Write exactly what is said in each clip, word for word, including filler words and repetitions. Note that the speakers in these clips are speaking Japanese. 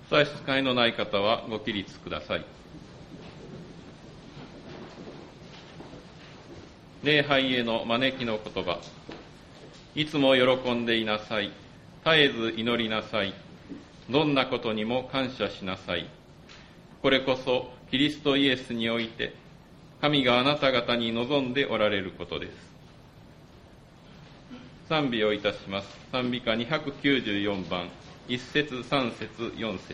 差し支えのない方はご起立ください。礼拝への招きの言葉。いつも喜んでいなさい。絶えず祈りなさい。どんなことにも感謝しなさい。これこそキリストイエスにおいて神があなた方に望んでおられることです。賛美をいたします。賛美歌にひゃくきゅうじゅうよんばん、いち節、さん節、よん節。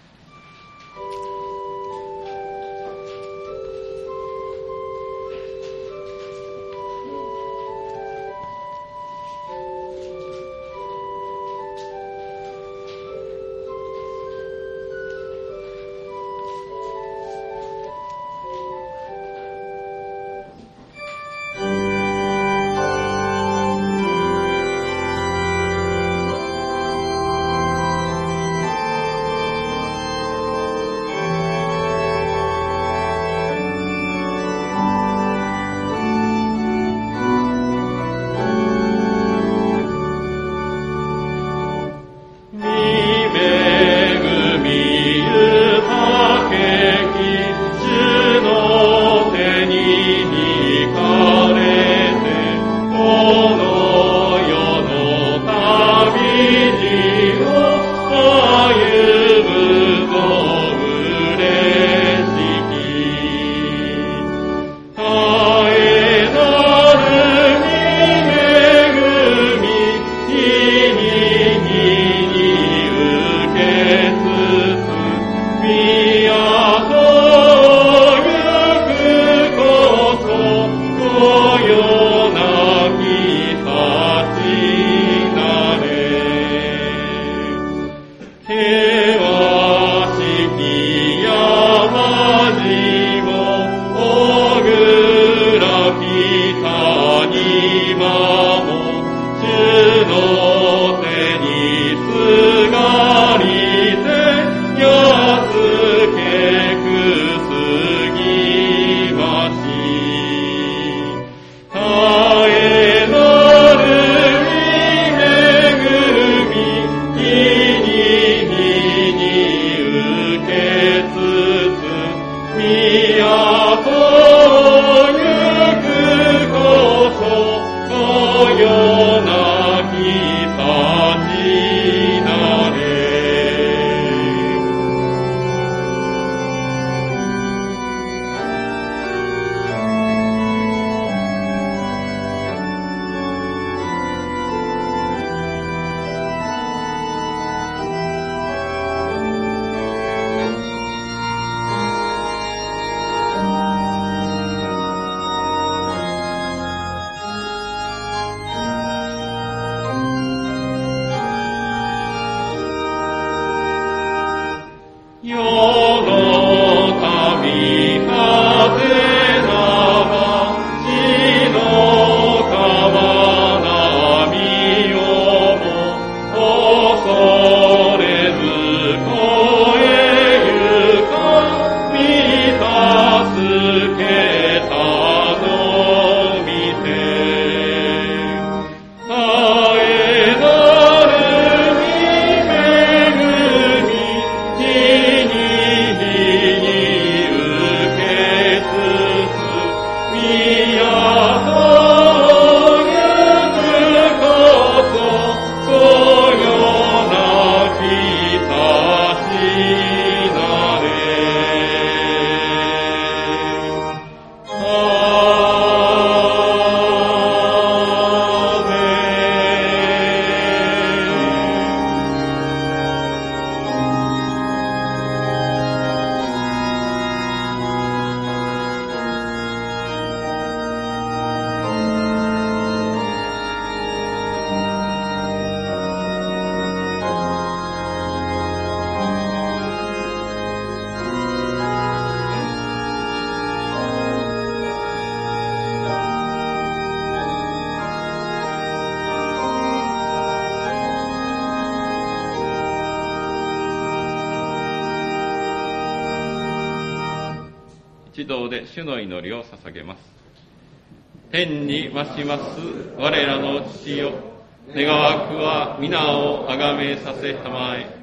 一同で主の祈りを捧げます。天に増します我らの父よ、願わくは皆をあがめさせたまえ。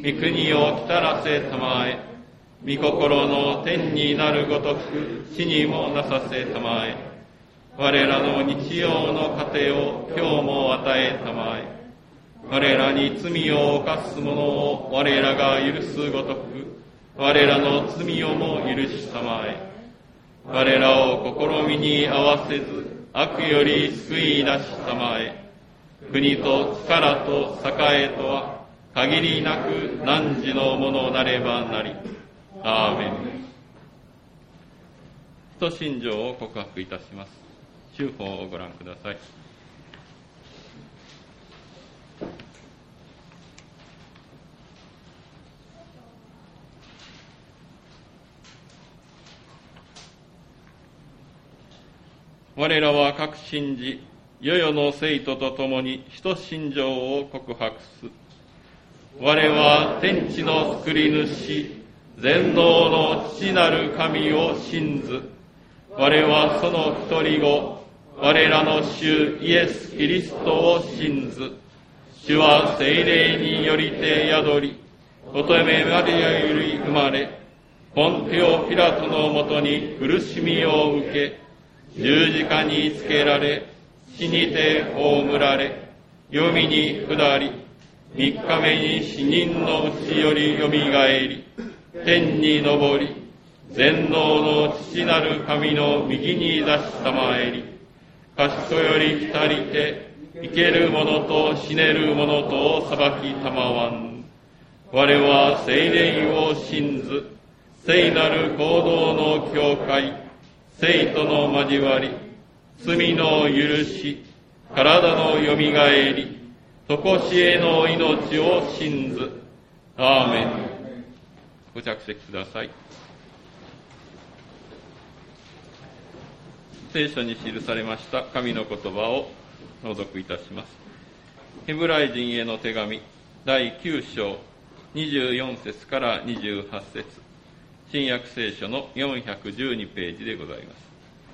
御国を来たらせたまえ。御心の天になるごとく地にもなさせたまえ。我らの日曜の糧を今日も与えたまえ。我らに罪を犯す者を我らが許すごとく、我らの罪をも許したまえ。我らを試みに合わせず、悪より救い出したまえ。国と力と栄とは、限りなく汝のものなればなり。アーメン。使徒信条を告白いたします。修法をご覧ください。我らは確信じ、世々の生徒と共に使徒信条を告白す。我は天地の作り主、全能の父なる神を信ず。我はその一人子、我らの主イエス・キリストを信ず。主は聖霊によりて宿り、乙女マリアより生まれ、ポンテオ・ピラトのもとに苦しみを受け、十字架につけられ、死にて葬られ、黄泉に下り、三日目に死人のうちよりよみがえり、天に昇り、全能の父なる神の右に座したまえり、賢より来たりて、生ける者と死ねる者とを裁きたまわん。我は聖霊を信ず、聖なる行動の教会、聖との交わり、罪の許し、体のよみがえり、とこしえの命を信ず。アーメン。ご着席ください。聖書に記されました神の言葉を朗読いたします。ヘブライ人への手紙だいきゅう章にじゅうよん節からにじゅうはち節、新約聖書のよんひゃくじゅうにページでございます。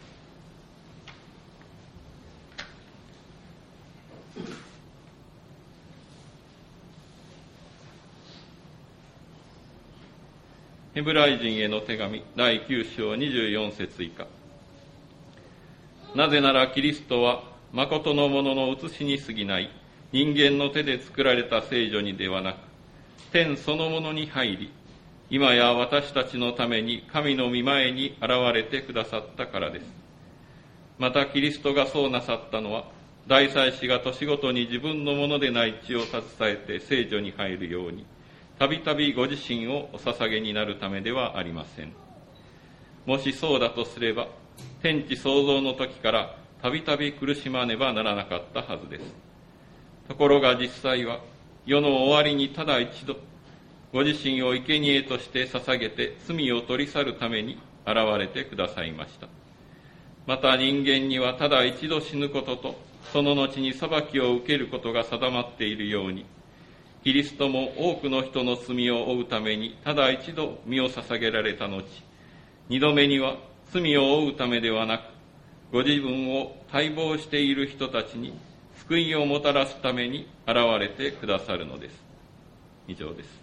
ヘブライ人への手紙だいきゅう章にじゅうよん節以下。なぜならキリストは誠のものの写しに過ぎない人間の手で作られた聖女にではなく、天そのものに入り、今や私たちのために神の御前に現れてくださったからです。またキリストがそうなさったのは、大祭司が年ごとに自分のものでない血を携えて聖女に入るように、たびたびご自身をお捧げになるためではありません。もしそうだとすれば、天地創造の時からたびたび苦しまねばならなかったはずです。ところが実際は、世の終わりにただ一度、ご自身を生贄として捧げて罪を取り去るために現れてくださいました。また人間にはただ一度死ぬことと、その後に裁きを受けることが定まっているように、キリストも多くの人の罪を負うためにただ一度身を捧げられた後、二度目には罪を負うためではなく、ご自分を待望している人たちに救いをもたらすために現れてくださるのです。以上です。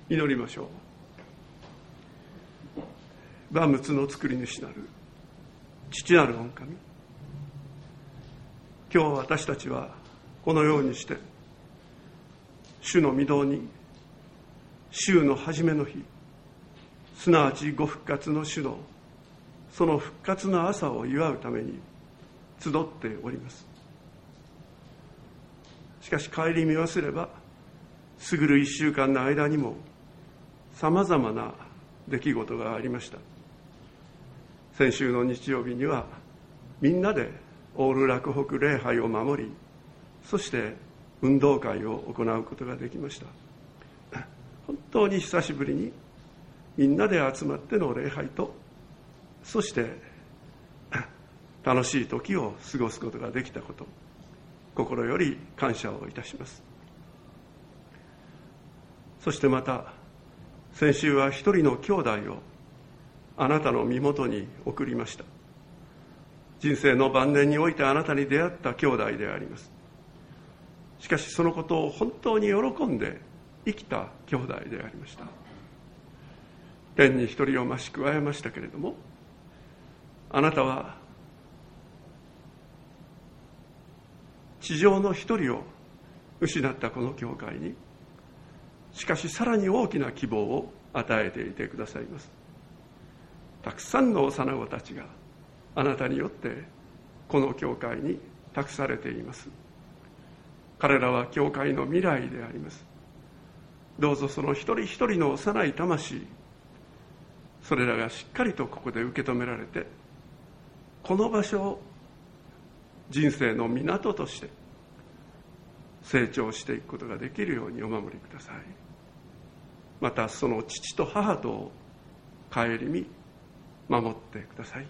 祈りましょう。万物の作り主なる父なる御神、今日私たちはこのようにして主の御堂に週の初めの日、すなわちご復活の主のその復活の朝を祝うために集っております。しかし顧み忘れば、過ぐる一週間の間にもさまざまな出来事がありました。先週の日曜日にはみんなでオール洛北礼拝を守り、そして運動会を行うことができました。本当に久しぶりにみんなで集まっての礼拝と、そして楽しい時を過ごすことができたこと、心より感謝をいたします。そしてまた先週は一人の兄弟をあなたの身元に送りました。人生の晩年においてあなたに出会った兄弟であります。しかしそのことを本当に喜んで生きた兄弟でありました。天に一人を増し加えましたけれども、あなたは地上の一人を失ったこの教会に、しかしさらに大きな希望を与えていてくださいます。たくさんの幼子たちがあなたによってこの教会に託されています。彼らは教会の未来であります。どうぞその一人一人の幼い魂、それらがしっかりとここで受け止められて、この場所を人生の港として成長していくことができるようにお守りください。またその父と母とを顧み守ってください。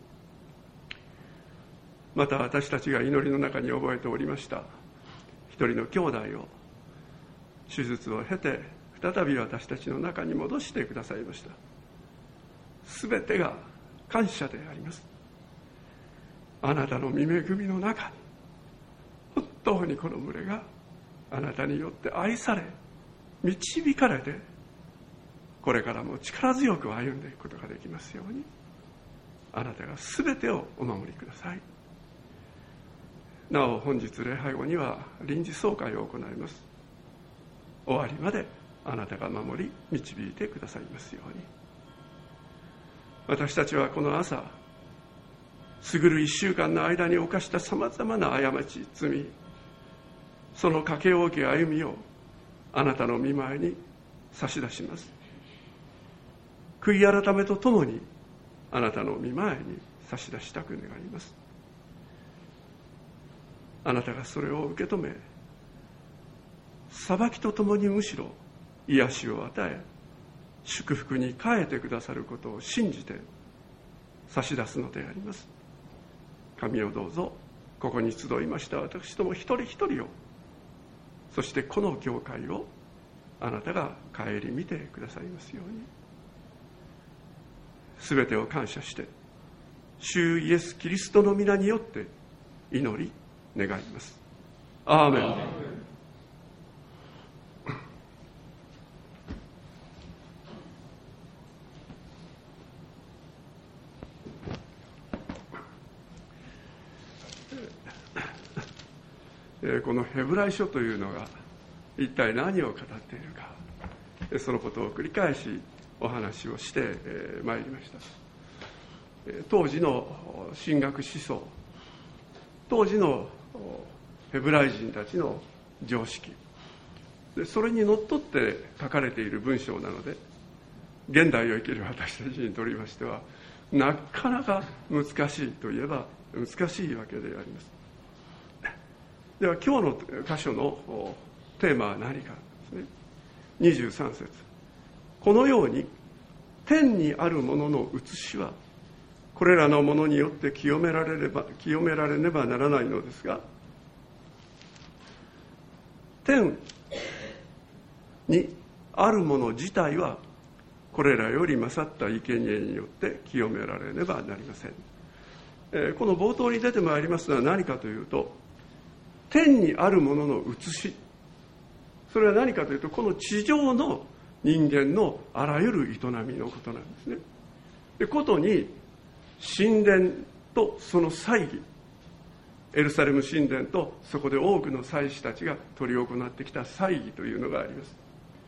また私たちが祈りの中に覚えておりました一人の兄弟を手術を経て再び私たちの中に戻してくださいました。すべてが感謝であります。あなたの御恵みの中に本当にこの群れがあなたによって愛され導かれて、これからも力強く歩んでいくことができますように、あなたがすべてをお守りください。なお本日礼拝後には臨時総会を行います。終わりまであなたが守り導いてくださいますように。私たちはこの朝、過ぐる一週間の間に犯したさまざまな過ち、罪、その駆け多き歩みをあなたの御前に差し出します。悔い改めとともにあなたの御前に差し出したく願います。あなたがそれを受け止め、裁きとともにむしろ癒しを与え、祝福に変えてくださることを信じて差し出すのであります。神をどうぞここに集いました私ども一人一人を、そしてこの教会をあなたが顧みてくださいますように。すべてを感謝して主イエス・キリストの皆によって祈り願います。アーメン。このヘブライ書というのが一体何を語っているか、そのことを繰り返しお話をしてまいりました。当時の神学思想、当時のヘブライ人たちの常識、それにのっとって書かれている文章なので、現代を生きる私たちにとりましてはなかなか難しいといえば難しいわけであります。では今日の箇所のテーマは何かですね。にじゅうさん節、このように天にあるものの写しはこれらのものによって清められれば清められねばならないのですが、天にあるもの自体はこれらより勝った生贄によって清められねばなりません。えー、この冒頭に出てまいりますのは何かというと、天にあるものの写し、それは何かというと、この地上の人間のあらゆる営みのことなんですね。でことに神殿とその祭儀、エルサレム神殿とそこで多くの祭司たちが執り行ってきた祭儀というのがあります。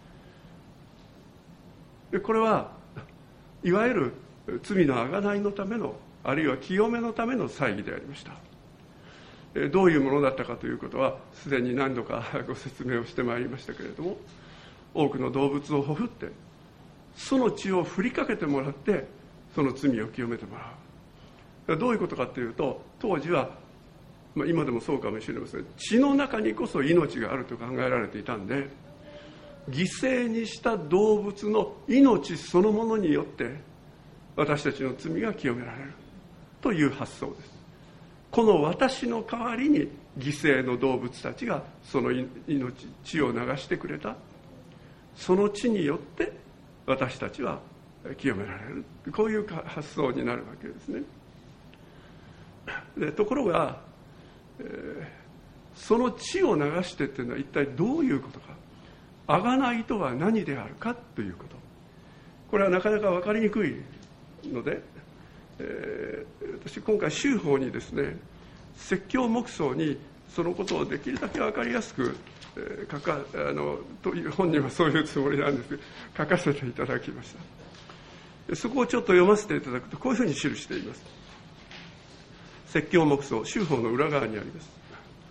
でこれはいわゆる罪の贖いのための、あるいは清めのための祭儀でありました。どういうものだったかということはすでに何度かご説明をしてまいりましたけれども、多くの動物をほふってその血を振りかけてもらってその罪を清めてもらう。どういうことかというと、当時は、まあ、今でもそうかもしれません、血の中にこそ命があると考えられていたんで、犠牲にした動物の命そのものによって私たちの罪が清められるという発想です。この私の代わりに犠牲の動物たちがその命、血を流してくれた、その血によって私たちは清められる、こういう発想になるわけですね。でところが、えー、その血を流してというのは一体どういうことか、贖いとは何であるかということ、これはなかなか分かりにくいので、えー、私今回修法にですね、説教黙想にそのことをできるだけ分かりやすく、えー、書かあのという本人はそういうつもりなんですけど書かせていただきました。そこをちょっと読ませていただくとこういうふうに記しています。説教黙想、修法の裏側にあります。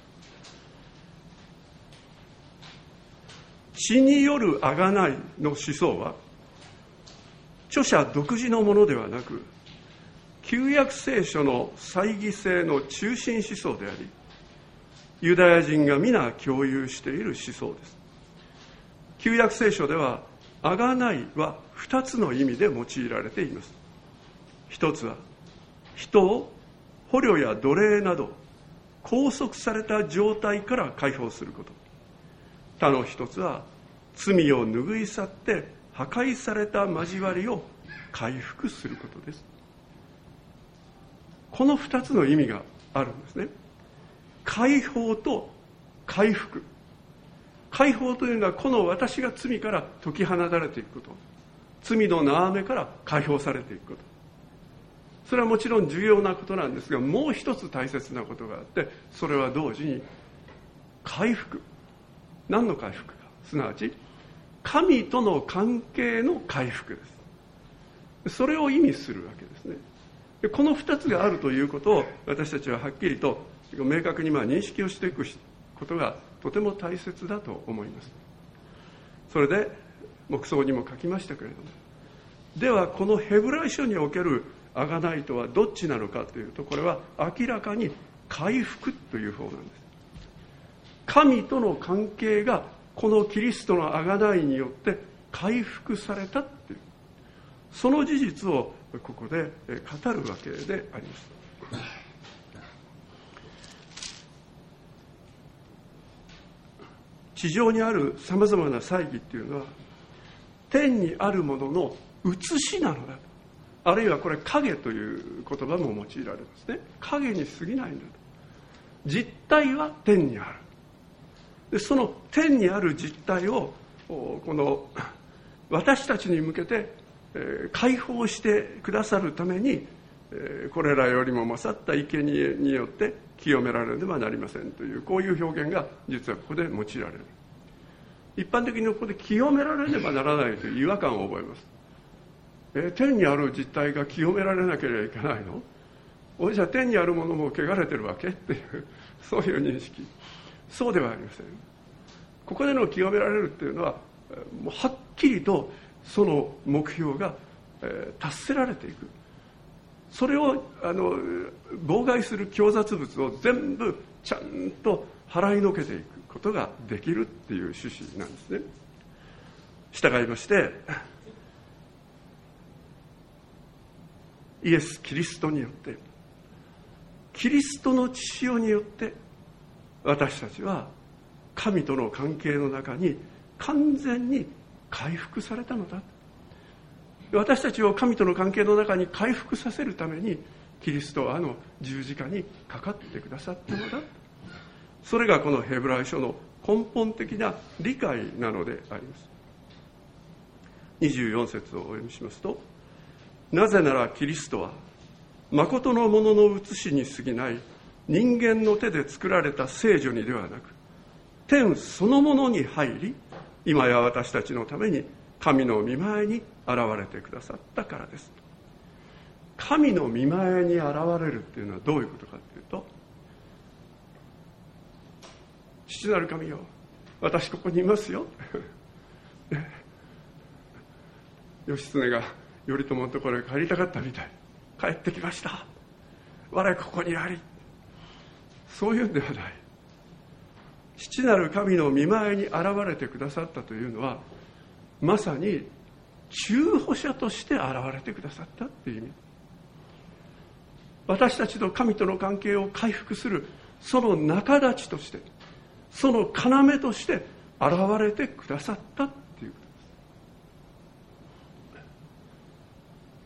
血による贖いの思想は著者独自のものではなく、旧約聖書の祭儀制の中心思想であり、ユダヤ人が皆共有している思想です。旧約聖書では贖いは二つの意味で用いられています。一つは人を捕虜や奴隷など拘束された状態から解放すること、他の一つは罪を拭い去って破壊された交わりを回復することです。この二つの意味があるんですね。解放と回復。解放というのはこの私が罪から解き放たれていくこと、罪の縄目から解放されていくこと、それはもちろん重要なことなんですが、もう一つ大切なことがあって、それは同時に回復。何の回復か、すなわち神との関係の回復です。それを意味するわけですね。でこの二つがあるということを私たちははっきりと明確にまあ認識をしていくことがとても大切だと思います。それで黙想にも書きましたけれども、ではこのヘブライ書における贖いとはどっちなのかというと、これは明らかに回復という方なんです。神との関係がこのキリストの贖いによって回復されたっていう、その事実をここで語るわけであります。地上にあるさまざまな祭儀っていうのは天にあるものの写しなのだと、あるいはこれ影という言葉も用いられますね。影に過ぎないんだと。実体は天にある。でその天にある実体をこの私たちに向けて解放してくださるために、これらよりも勝った生贄によって清められねばなりませんという、こういう表現が実はここで用いられる。一般的にここで清められねばならないという違和感を覚えます。え天にある実体が清められなければいけないの？おじゃあ天にあるものも汚れてるわけっていうそういう認識。そうではありません。ここでの清められるっていうのはもうはっきりとその目標が、えー、達せられていく。それをあの妨害する強雑物を全部ちゃんと払いのけていくことができるっていう趣旨なんですね。従いましてイエス・キリストによって、キリストの血潮によって私たちは神との関係の中に完全に回復されたのだ。私たちを神との関係の中に回復させるためにキリストはあの十字架にかかってくださったのだ。それがこのヘブライ書の根本的な理解なのであります。 にじゅうよん節をお読みしますと、なぜならキリストは誠のものの写しに過ぎない人間の手で作られた聖女にではなく、天そのものに入り、今や私たちのために神の御前に現れてくださったからです。神の御前に現れるっていうのはどういうことかというと、父なる神よ、私ここにいますよ義経が頼朝のところへ帰りたかったみたい、帰ってきました、我ここにあり、そういうんではない。父なる神の御前に現れてくださったというのは、まさに中保者として現れてくださったっていう意味。私たちと神との関係を回復するその仲立ちとして、その要として現れてくださったっていうことです。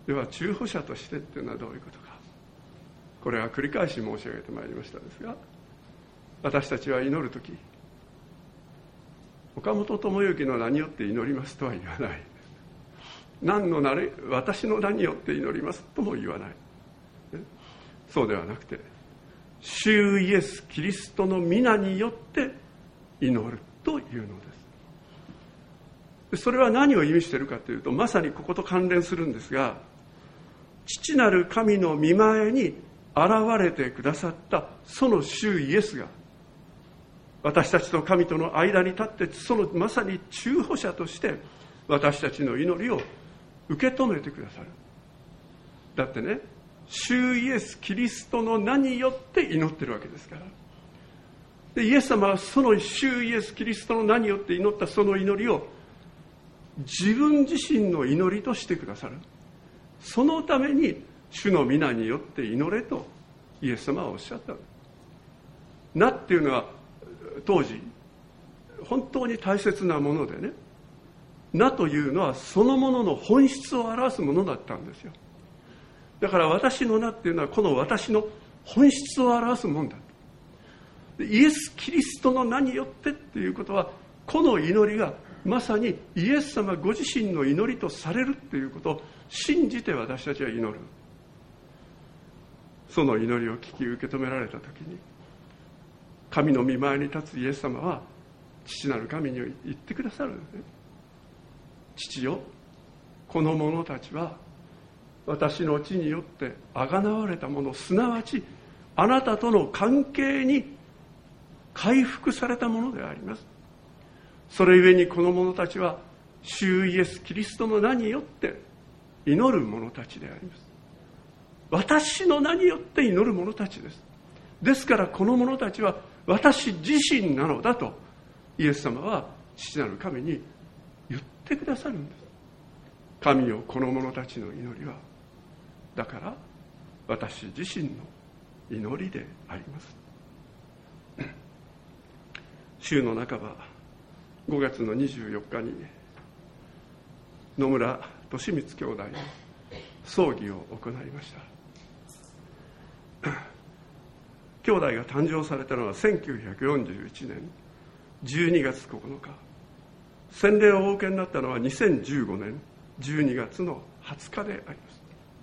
では中保者としてっていうのはどういうことか。これは繰り返し申し上げてまいりましたですが、私たちは祈るとき、岡本智之の名によって祈りますとは言わない。何の名に、私の名によって祈りますとも言わない。そうではなくて、主イエス・キリストの皆によって祈るというのです。それは何を意味しているかというと、まさにここと関連するんですが、父なる神の御前に現れてくださったその主イエスが、私たちと神との間に立って、そのまさに中保者として私たちの祈りを受け止めてくださる。だってね、主イエス・キリストの名によって祈ってるわけですから。で、イエス様はその主イエス・キリストの名によって祈ったその祈りを自分自身の祈りとしてくださる。そのために主の皆によって祈れとイエス様はおっしゃった。名っていうのは当時本当に大切なものでね、名というのはそのものの本質を表すものだったんですよ。だから私の名っていうのはこの私の本質を表すもんだ。イエス・キリストの名によってっていうことは、この祈りがまさにイエス様ご自身の祈りとされるっていうことを信じて私たちは祈る。その祈りを聞き受け止められたときに、神の御前に立つイエス様は父なる神に言ってくださるんですね。父よ、この者たちは私の地によってあがなわれたもの、すなわちあなたとの関係に回復されたものであります。それゆえにこの者たちは主イエス・キリストの名によって祈る者たちであります。私の名によって祈る者たちです。ですからこの者たちは私自身なのだとイエス様は父なる神に言ってくださるんです。神よ、この者たちの祈りはだから私自身の祈りであります。週の半ばごがつのにじゅうよっかに野村利光兄弟の葬儀を行いました。兄弟が誕生されたのはせんきゅうひゃくよんじゅういちねんじゅうにがつここのか、洗礼をお受けになったのはにせんじゅうごねんじゅうにがつのはつかであります。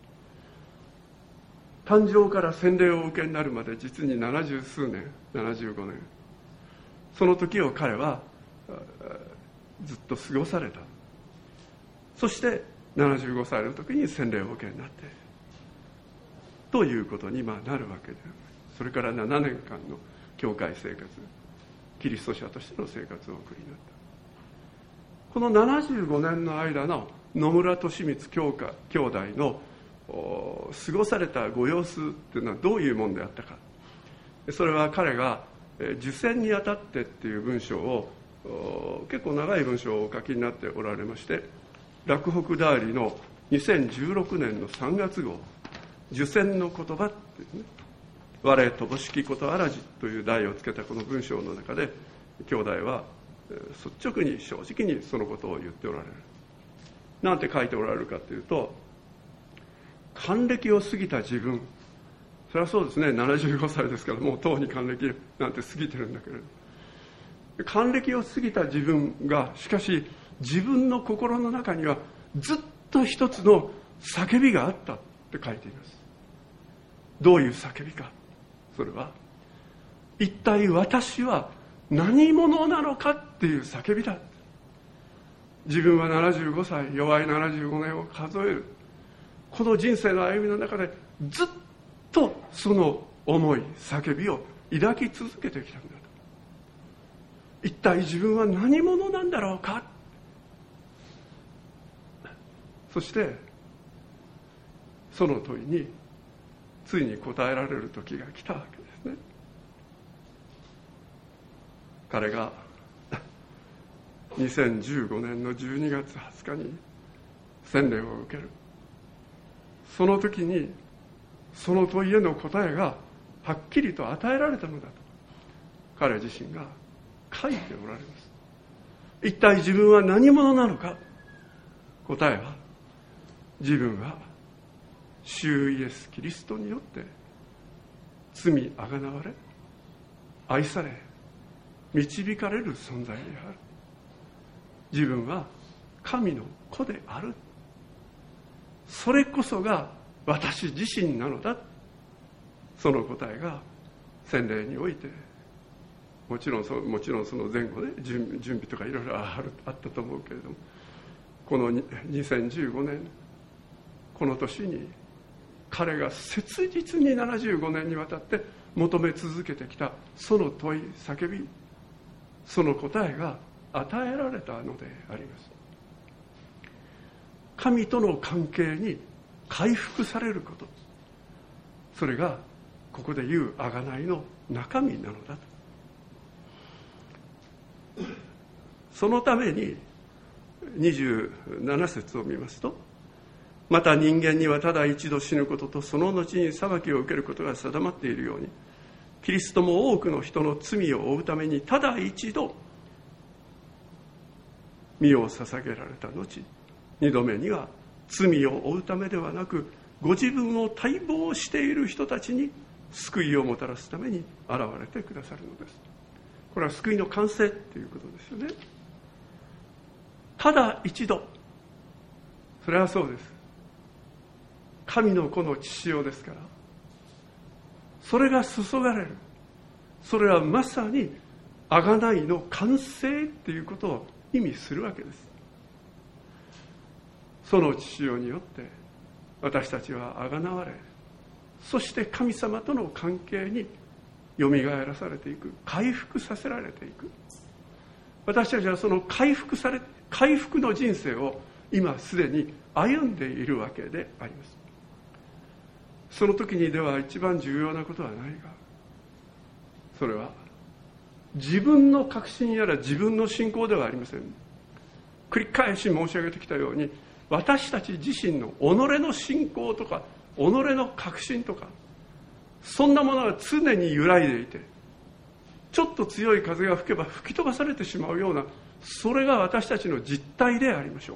誕生から洗礼をお受けになるまで実にななじゅうすうねん、ななじゅうごねん、その時を彼はずっと過ごされた。そしてななじゅうごさいの時に洗礼をお受けになってということにまあなるわけで、それからななねんかんの教会生活、キリスト者としての生活をお送りになった。このななじゅうごねんの間の野村利光兄弟の過ごされたご様子っていうのはどういうものであったか。それは彼が受洗にあたってっていう文章を、結構長い文章をお書きになっておられまして、洛北ダーリのにせんじゅうろくねんのさんがつごう、受洗の言葉っていうね、我乏しきことあらじという題をつけたこの文章の中で、兄弟は率直に正直にそのことを言っておられる。なんて書いておられるかというと、還暦を過ぎた自分、それはそうですね、ななじゅうごさいですからもうとうに還暦なんて過ぎてるんだけれど、還暦を過ぎた自分がしかし自分の心の中にはずっと一つの叫びがあったって書いています。どういう叫びか。それは一体私は何者なのかっていう叫びだ。自分はななじゅうごさい、弱いななじゅうごねんを数える。この人生の歩みの中でずっとその思い、叫びを抱き続けてきたんだと。一体自分は何者なんだろうか。そしてその問いについに答えられる時が来たわけですね。彼がにせんじゅうごねんのじゅうにがつはつかに洗礼を受ける。その時にその問いへの答えがはっきりと与えられたのだと彼自身が書いておられます。一体自分は何者なのか。答えは、自分は主イエス・キリストによって罪あがなわれ、愛され、導かれる存在である。自分は神の子である。それこそが私自身なのだ。その答えが洗礼において、もちろんそもちろんその前後ね、準備とかいろいろあったと思うけれども、このにせんじゅうごねん、この年に彼が切実にななじゅうごねんにわたって求め続けてきたその問い、叫び、その答えが与えられたのであります。神との関係に回復されること、それがここで言う贖いの中身なのだと。そのためににじゅうなな節を見ますと、また人間にはただ一度死ぬこととその後に裁きを受けることが定まっているように、キリストも多くの人の罪を負うためにただ一度身を捧げられた後、二度目には罪を負うためではなく、ご自分を待望している人たちに救いをもたらすために現れてくださるのです。これは救いの完成ということですよね。ただ一度、それはそうです。神の子の父親ですから、それが注がれる。それはまさに贖いの完成っていうことを意味するわけです。その父親によって私たちは贖われ、そして神様との関係によみがえらされていく、回復させられていく。私たちはその回復され回復の人生を今すでに歩んでいるわけであります。その時にでは一番重要なことは何か。それは自分の確信やら自分の信仰ではありません。繰り返し申し上げてきたように、私たち自身の己の信仰とか己の確信とか、そんなものが常に揺らいでいて、ちょっと強い風が吹けば吹き飛ばされてしまうような、それが私たちの実態でありましょ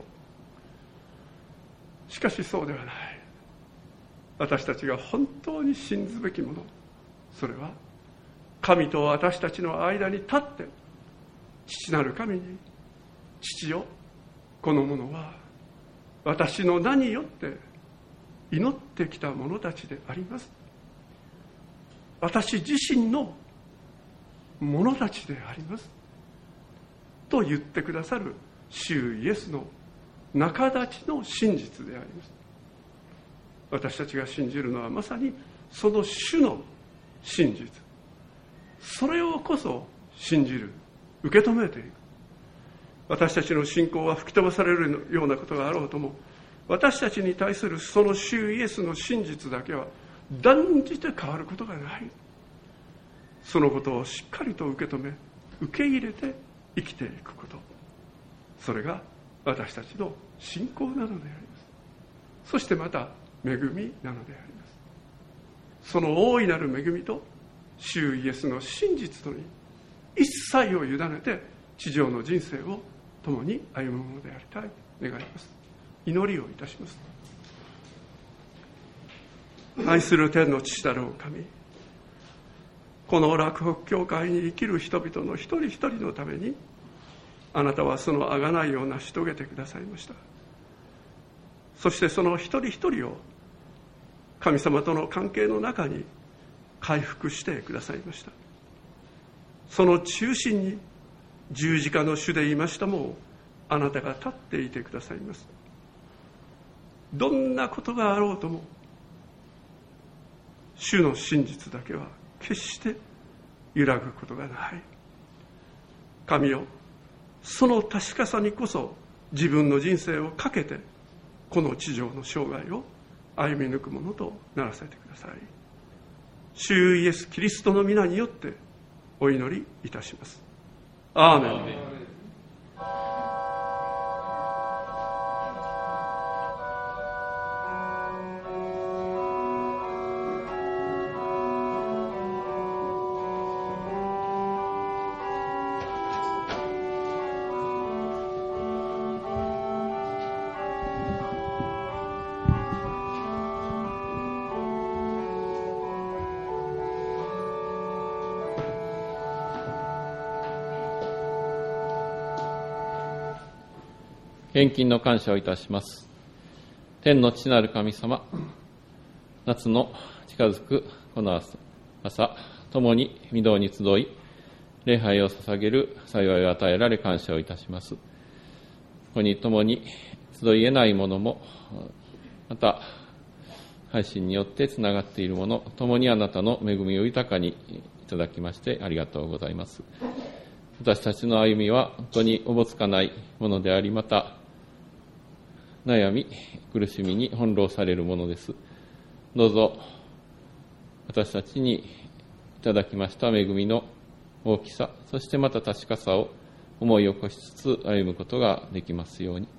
う。しかしそうではない。私たちが本当に信ずべきもの、それは神と私たちの間に立って、父なる神に、父よ、この者は私の名によって祈ってきた者たちであります。私自身の者たちでありますと言ってくださる主イエスの仲立ちの真実であります。私たちが信じるのはまさにその主の真実、それをこそ信じる、受け止めていく。私たちの信仰は吹き飛ばされるようなことがあろうとも、私たちに対するその主イエスの真実だけは断じて変わることがない。そのことをしっかりと受け止め、受け入れて生きていくこと、それが私たちの信仰なのであります。そしてまた恵みなのであります。その大いなる恵みと主イエスの真実とに一切を委ねて地上の人生を共に歩むものでありたい願います。祈りをいたします。愛する天の父たるお神、この洛北教会に生きる人々の一人一人のために、あなたはその贖いを成し遂げてくださいました。 そしてその一人一人を神様との関係の中に回復してくださいました。その中心に十字架の主でいましたもあなたが立っていてくださいます。どんなことがあろうとも主の真実だけは決して揺らぐことがない。神よ、その確かさにこそ自分の人生をかけてこの地上の生涯を歩み抜くものとならせてください。主イエス・キリストの皆によってお祈りいたします。アーメン。アーメン。 献金の感謝をいたします。天の父なる神様、夏の近づくこの朝、朝共に御堂に集い、礼拝を捧げる幸いを与えられ感謝をいたします。ここに共に集い得ないものも、また配信によってつながっているもの、共にあなたの恵みを豊かにいただきましてありがとうございます。私たちの歩みは本当におぼつかないものであり、また悩み、苦しみに翻弄されるものです。どうぞ私たちにいただきました恵みの大きさ、そしてまた確かさを思い起こしつつ歩むことができますように。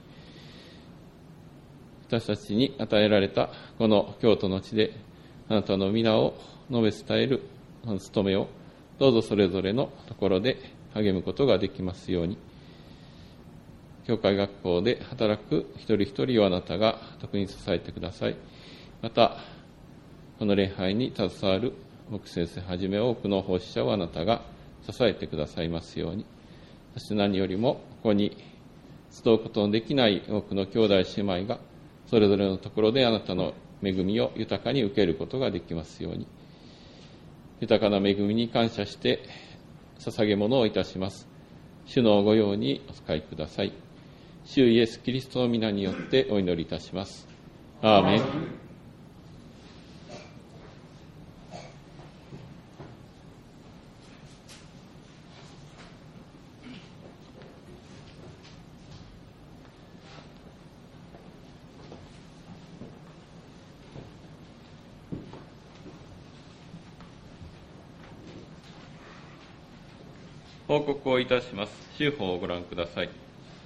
私たちに与えられたこの京都の地であなたの皆を述べ伝える務めをどうぞそれぞれのところで励むことができますように。教会学校で働く一人一人をあなたが特に支えてください。またこの礼拝に携わる牧先生はじめ多くの奉仕者をあなたが支えてくださいますように。そして何よりもここに集うことのできない多くの兄弟姉妹がそれぞれのところであなたの恵みを豊かに受けることができますように。豊かな恵みに感謝して捧げ物をいたします。主のご用にお使いください。主イエス・キリストの皆によってお祈りいたします。アーメン。報告をいたします。週報をご覧ください。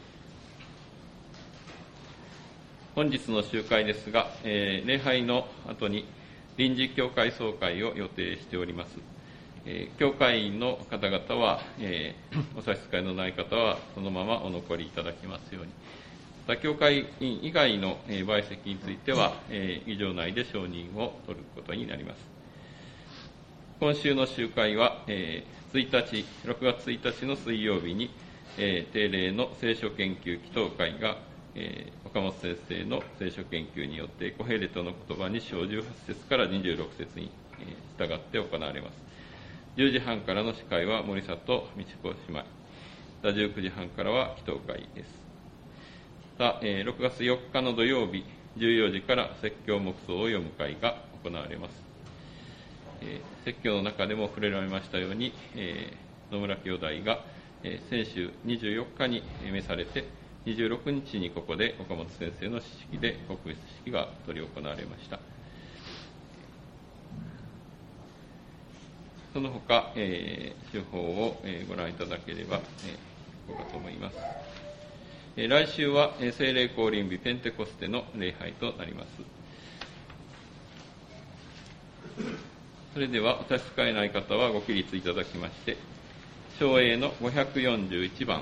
本日の集会ですが、えー、礼拝の後に臨時教会総会を予定しております。えー、教会員の方々は、えー、お差し支えのない方はそのままお残りいただきますように。また教会員以外の、えー、陪席については、えー、議場内で承認を取ることになります。今週の集会は、えー、ついたち、ろくがつついたちの水曜日に、えー、定例の聖書研究祈祷会がえー、岡本先生の聖書研究によってコヘレトの言葉に章じゅうはち節からにじゅうろく節に、えー、従って行われます。じゅうじはんからの司会は森里道子姉妹、またじゅうくじはんからは祈祷会です。また、えー、ろくがつよっかの土曜日じゅうよじから説教黙想を読む会が行われます。えー、説教の中でも触れられましたように、えー、野村兄弟が、えー、先週にじゅうよっかに召されてにじゅうろくにちにここで岡本先生の式で告別式が執り行われました。その他、えー、手法を、えー、ご覧いただければ、えー、こうかと思います。えー、来週は、えー、聖霊降臨日ペンテコステの礼拝となります。それではお差し支えない方はご起立いただきまして、唱詠のごひゃくよんじゅういちばん。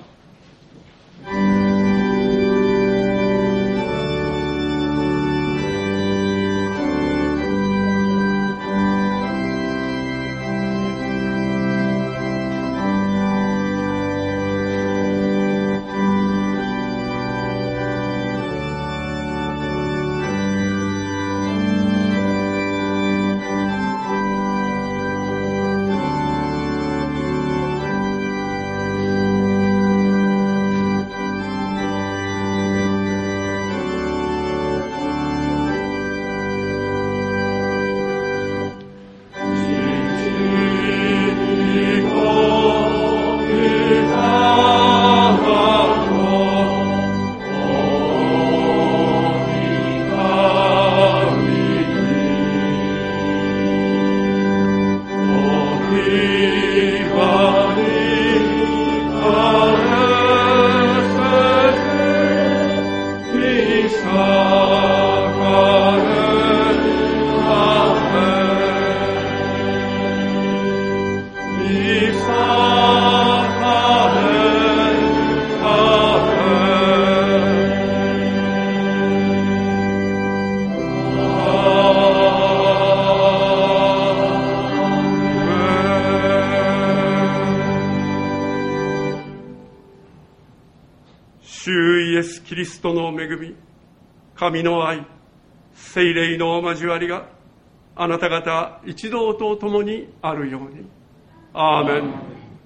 キリストの恵み、神の愛、聖霊の交わりがあなた方一同と共にあるように。アーメン。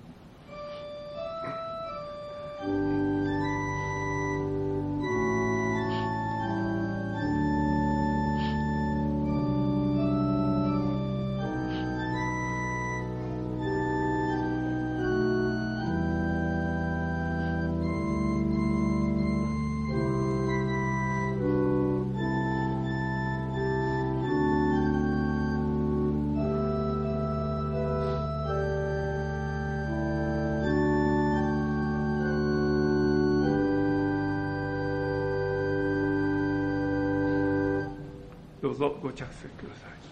どうぞご着席ください。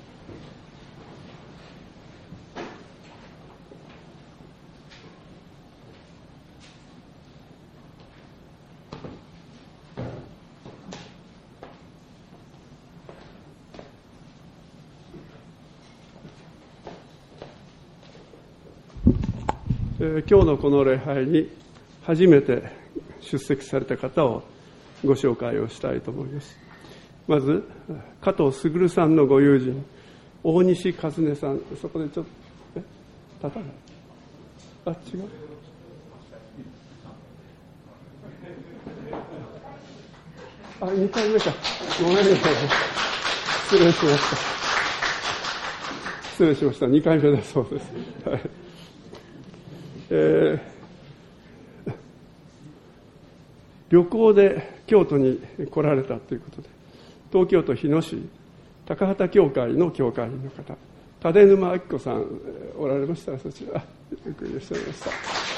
えー、今日のこの礼拝に初めて出席された方をご紹介をしたいと思います。まず加藤卓さんのご友人、大西和音さん、そこでちょっとえ立たない、あ、違う、あ、にかいめか、ごめんなさい、失礼しました失礼しましたにかいめだそうです、はい、えー、旅行で京都に来られたということで、東京都日野市高畑教会の教会員の方、立沼明子さんおられましたら、そちらゆっくりいらっしゃいました、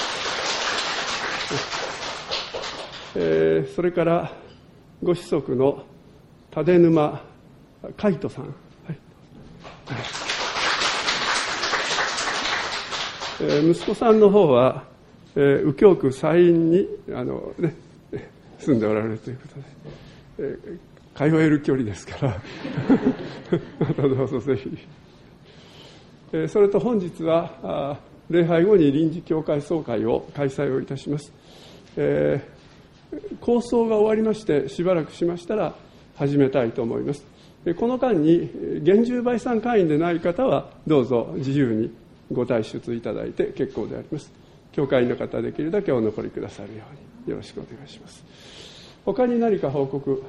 えー、それからご子息の立沼海人さん、はい、えー、息子さんの方は、えー、右京区西院にあの、ね、住んでおられるということで、えー通える距離ですからまたどうぞぜひ、えー、それと本日は礼拝後に臨時教会総会を開催をいたします、えー、構想が終わりましてしばらくしましたら始めたいと思います。この間に厳重売産会員でない方はどうぞ自由にご退出いただいて結構であります。教会員の方はできるだけお残りくださるようによろしくお願いします。他に何か報告、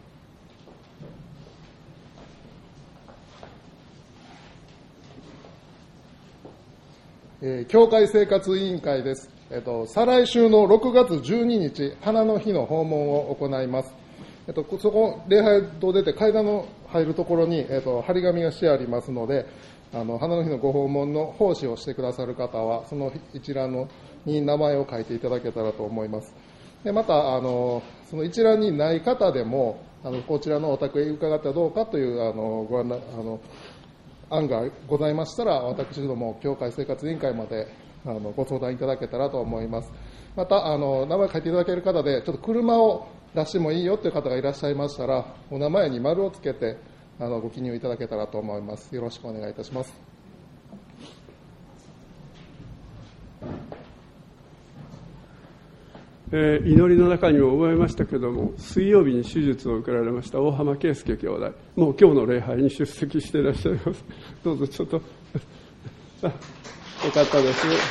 えー、教会生活委員会です。えっと、再来週のろくがつじゅうににち、花の日の訪問を行います。えっと、そこ、礼拝堂出て階段の入るところに、えっと、張り紙がしてありますので、あの、花の日のご訪問の奉仕をしてくださる方は、その一覧のに名前を書いていただけたらと思います。で、また、あの、その一覧にない方でも、あの、こちらのお宅へ伺ったらどうかという、あの、ご案内、あの、案がございましたら、私ども教会生活委員会まであのご相談いただけたらと思います。またあの名前書いていただける方で、ちょっと車を出してもいいよという方がいらっしゃいましたら、お名前に丸をつけてあのご記入いただけたらと思います。よろしくお願いいたします。 えー、祈りの中にも覚えましたけれども、水曜日に手術を受けられました大浜圭介兄弟、もう今日の礼拝に出席していらっしゃいます。どうぞちょっとよかったです、はい、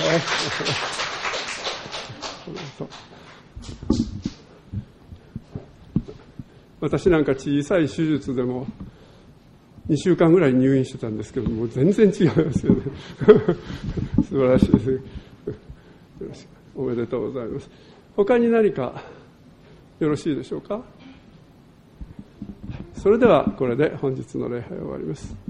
私なんか小さい手術でもにしゅうかんぐらい入院してたんですけども、全然違いますよね素晴らしいです。よろしくおめでとうございます。他に何かよろしいでしょうか。それではこれで本日の礼拝を終わります。